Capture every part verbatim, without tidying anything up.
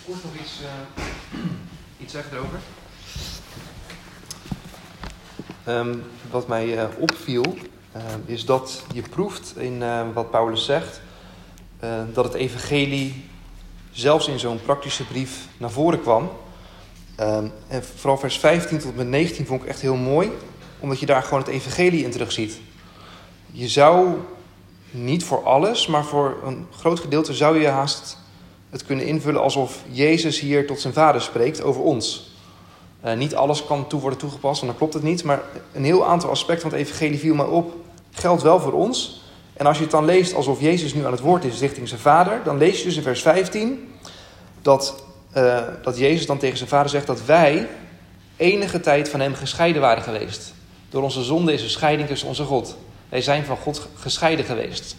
kort nog iets, uh, iets zeggen erover. Um, wat mij uh, opviel, uh, is dat je proeft in uh, wat Paulus zegt, uh, dat het evangelie zelfs in zo'n praktische brief naar voren kwam. Um, en vooral vers vijftien tot en met negentien vond ik echt heel mooi, omdat je daar gewoon het evangelie in terugziet. Je zou niet voor alles, maar voor een groot gedeelte zou je haast het kunnen invullen alsof Jezus hier tot zijn vader spreekt over ons. Uh, niet alles kan toe worden toegepast, want dan klopt het niet. Maar een heel aantal aspecten van het evangelie viel mij op, geldt wel voor ons. En als je het dan leest alsof Jezus nu aan het woord is richting zijn vader, dan lees je dus in vers vijftien dat, uh, dat Jezus dan tegen zijn vader zegt dat wij enige tijd van hem gescheiden waren geweest. Door onze zonde is er scheiding tussen onze God. Wij zijn van God gescheiden geweest.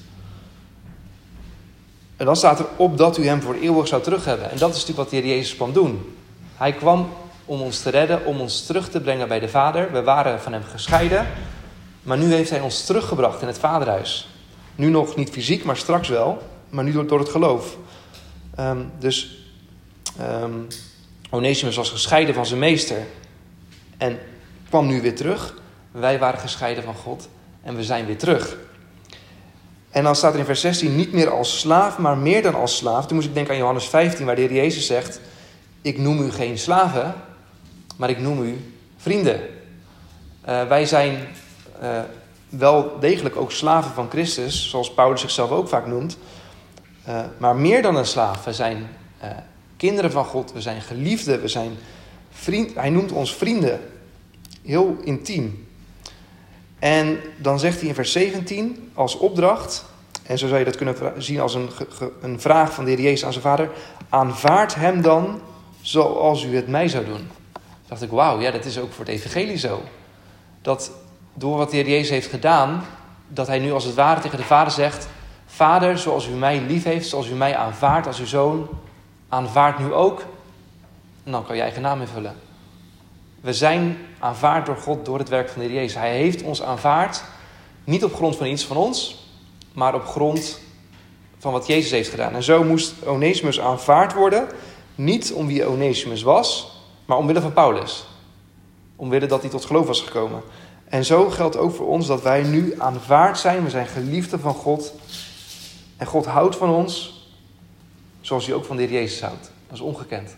En dan staat er opdat u hem voor eeuwig zou terug hebben. En dat is natuurlijk wat de Heer Jezus kwam doen. Hij kwam om ons te redden, om ons terug te brengen bij de Vader. We waren van hem gescheiden. Maar nu heeft hij ons teruggebracht in het Vaderhuis. Nu nog niet fysiek, maar straks wel. Maar nu door, door het geloof. Um, dus um, Onesimus was gescheiden van zijn meester. En kwam nu weer terug. Wij waren gescheiden van God. En we zijn weer terug. En dan staat er in vers zestien, niet meer als slaaf, maar meer dan als slaaf. Toen moest ik denken aan Johannes vijftien, waar de Heer Jezus zegt, ik noem u geen slaven, maar ik noem u vrienden. Uh, wij zijn uh, wel degelijk ook slaven van Christus, zoals Paulus zichzelf ook vaak noemt. Uh, maar meer dan een slaaf. We zijn uh, kinderen van God, we zijn geliefden, we zijn vriend. Hij noemt ons vrienden. Heel intiem. En dan zegt hij in vers zeventien als opdracht, en zo zou je dat kunnen zien als een, een vraag van de Heer Jezus aan zijn vader, aanvaard hem dan zoals u het mij zou doen. Toen dacht ik, wauw, ja, dat is ook voor het evangelie zo. Dat door wat de Heer Jezus heeft gedaan, dat hij nu als het ware tegen de vader zegt, vader, zoals u mij lief heeft, zoals u mij aanvaardt als uw zoon, aanvaard nu ook. En dan kan je eigen naam invullen. We zijn aanvaard door God door het werk van de Heer Jezus. Hij heeft ons aanvaard, niet op grond van iets van ons, maar op grond van wat Jezus heeft gedaan. En zo moest Onesimus aanvaard worden, niet om wie Onesimus was, maar omwille van Paulus. Omwille dat hij tot geloof was gekomen. En zo geldt ook voor ons dat wij nu aanvaard zijn. We zijn geliefden van God. En God houdt van ons, zoals hij ook van de Heer Jezus houdt. Dat is ongekend.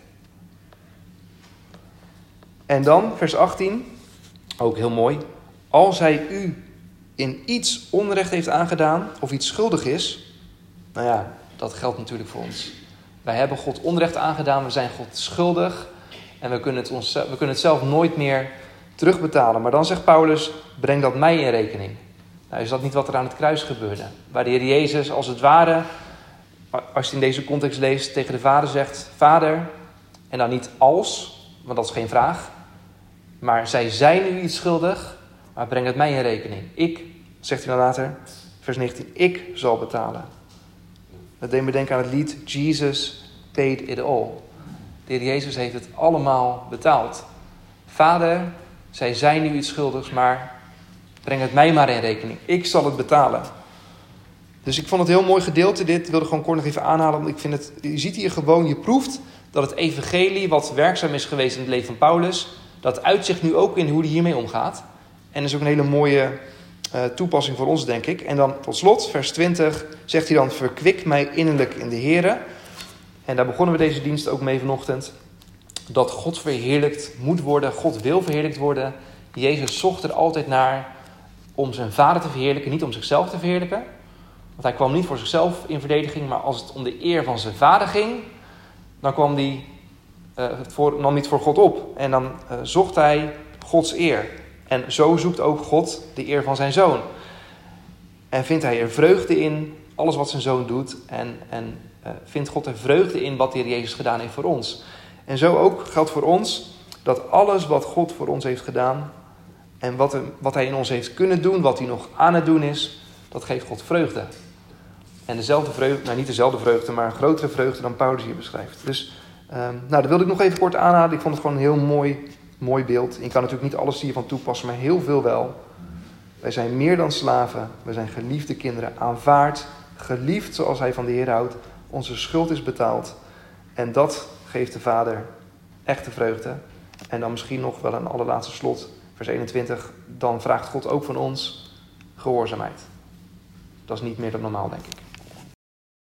En dan, vers achttien, ook heel mooi. Als hij u in iets onrecht heeft aangedaan of iets schuldig is, nou ja, dat geldt natuurlijk voor ons. Wij hebben God onrecht aangedaan, we zijn God schuldig en we kunnen het, ons, we kunnen het zelf nooit meer terugbetalen. Maar dan zegt Paulus, breng dat mij in rekening. Nou, is dat niet wat er aan het kruis gebeurde? Waar de Heer Jezus als het ware, als je in deze context leest, tegen de vader zegt, vader, en dan niet als, want dat is geen vraag. Maar zij zijn u iets schuldig, maar breng het mij in rekening. Ik, zegt hij dan later, vers negentien, ik zal betalen. Dat deed me denken aan het lied, Jesus paid it all. De Heer Jezus heeft het allemaal betaald. Vader, zij zijn u iets schuldigs, maar breng het mij maar in rekening. Ik zal het betalen. Dus ik vond het een heel mooi gedeelte dit. Ik wilde gewoon kort nog even aanhalen, want ik vind het, je ziet hier gewoon, je proeft dat het evangelie, wat werkzaam is geweest in het leven van Paulus, dat uitzicht nu ook in hoe hij hiermee omgaat. En dat is ook een hele mooie uh, toepassing voor ons, denk ik. En dan tot slot, vers twintig, zegt hij dan, verkwik mij innerlijk in de Here. En daar begonnen we deze dienst ook mee vanochtend. Dat God verheerlijkt moet worden, God wil verheerlijkt worden. Jezus zocht er altijd naar om zijn vader te verheerlijken, niet om zichzelf te verheerlijken. Want hij kwam niet voor zichzelf in verdediging, maar als het om de eer van zijn vader ging, dan kwam hij uh, voor, nam niet voor God op. En dan uh, zocht hij Gods eer. En zo zoekt ook God de eer van zijn zoon. En vindt hij er vreugde in, alles wat zijn zoon doet. En, en uh, vindt God er vreugde in wat de Heer Jezus gedaan heeft voor ons. En zo ook geldt voor ons dat alles wat God voor ons heeft gedaan en wat, er, wat hij in ons heeft kunnen doen, wat hij nog aan het doen is, dat geeft God vreugde. En dezelfde vreugde, nou niet dezelfde vreugde, maar een grotere vreugde dan Paulus hier beschrijft. Dus um, nou, dat wilde ik nog even kort aanhalen. Ik vond het gewoon een heel mooi, mooi beeld. Je kan natuurlijk niet alles hiervan toepassen, maar heel veel wel. Wij zijn meer dan slaven. We zijn geliefde kinderen, aanvaard, geliefd zoals hij van de Heer houdt. Onze schuld is betaald. En dat geeft de Vader echte vreugde. En dan misschien nog wel een allerlaatste slot, vers eenentwintig. Dan vraagt God ook van ons gehoorzaamheid. Dat is niet meer dan normaal, denk ik.